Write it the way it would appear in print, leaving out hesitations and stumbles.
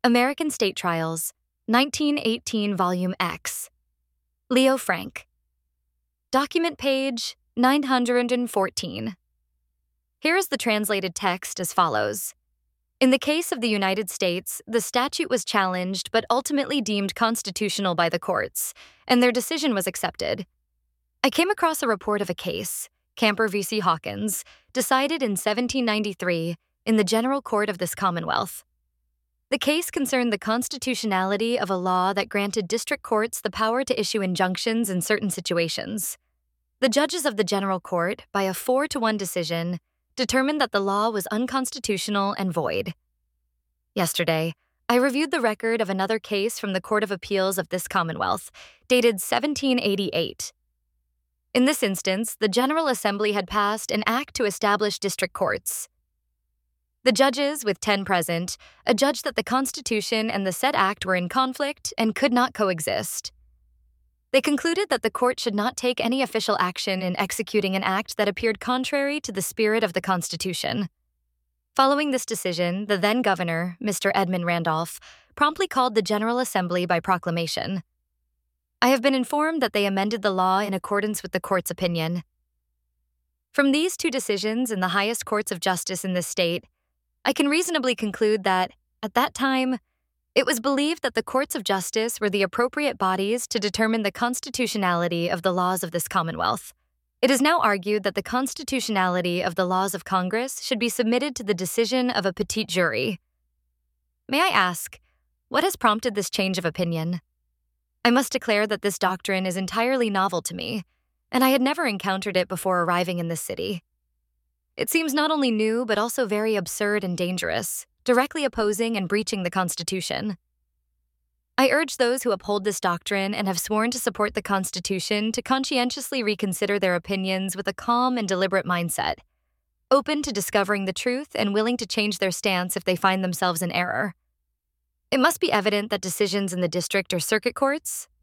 American State Trials, 1918 Volume X. Leo Frank. Document page 914. Here is the translated text as follows. In the case of the United States, the statute was challenged but ultimately deemed constitutional by the courts, and their decision was accepted. I came across a report of a case, Camper v. Hawkins, decided in 1793 in the General Court of this Commonwealth. The case concerned the constitutionality of a law that granted district courts the power to issue injunctions in certain situations. The judges of the General Court, by a 4-1 decision, determined that the law was unconstitutional and void. Yesterday, I reviewed the record of another case from the Court of Appeals of this Commonwealth, dated 1788. In this instance, the General Assembly had passed an act to establish district courts. The judges, with 10 present, adjudged that the Constitution and the said act were in conflict and could not coexist. They concluded that the court should not take any official action in executing an act that appeared contrary to the spirit of the Constitution. Following this decision, the then governor, Mr. Edmund Randolph, promptly called the General Assembly by proclamation. I have been informed that they amended the law in accordance with the court's opinion. From these 2 decisions in the highest courts of justice in this state, I can reasonably conclude that, at that time, it was believed that the courts of justice were the appropriate bodies to determine the constitutionality of the laws of this Commonwealth. It is now argued that the constitutionality of the laws of Congress should be submitted to the decision of a petite jury. May I ask, what has prompted this change of opinion? I must declare that this doctrine is entirely novel to me, and I had never encountered it before arriving in this city. It seems not only new but also very absurd and dangerous, directly opposing and breaching the Constitution. I urge those who uphold this doctrine and have sworn to support the Constitution to conscientiously reconsider their opinions with a calm and deliberate mindset, open to discovering the truth and willing to change their stance if they find themselves in error. It must be evident that decisions in the district or circuit courts,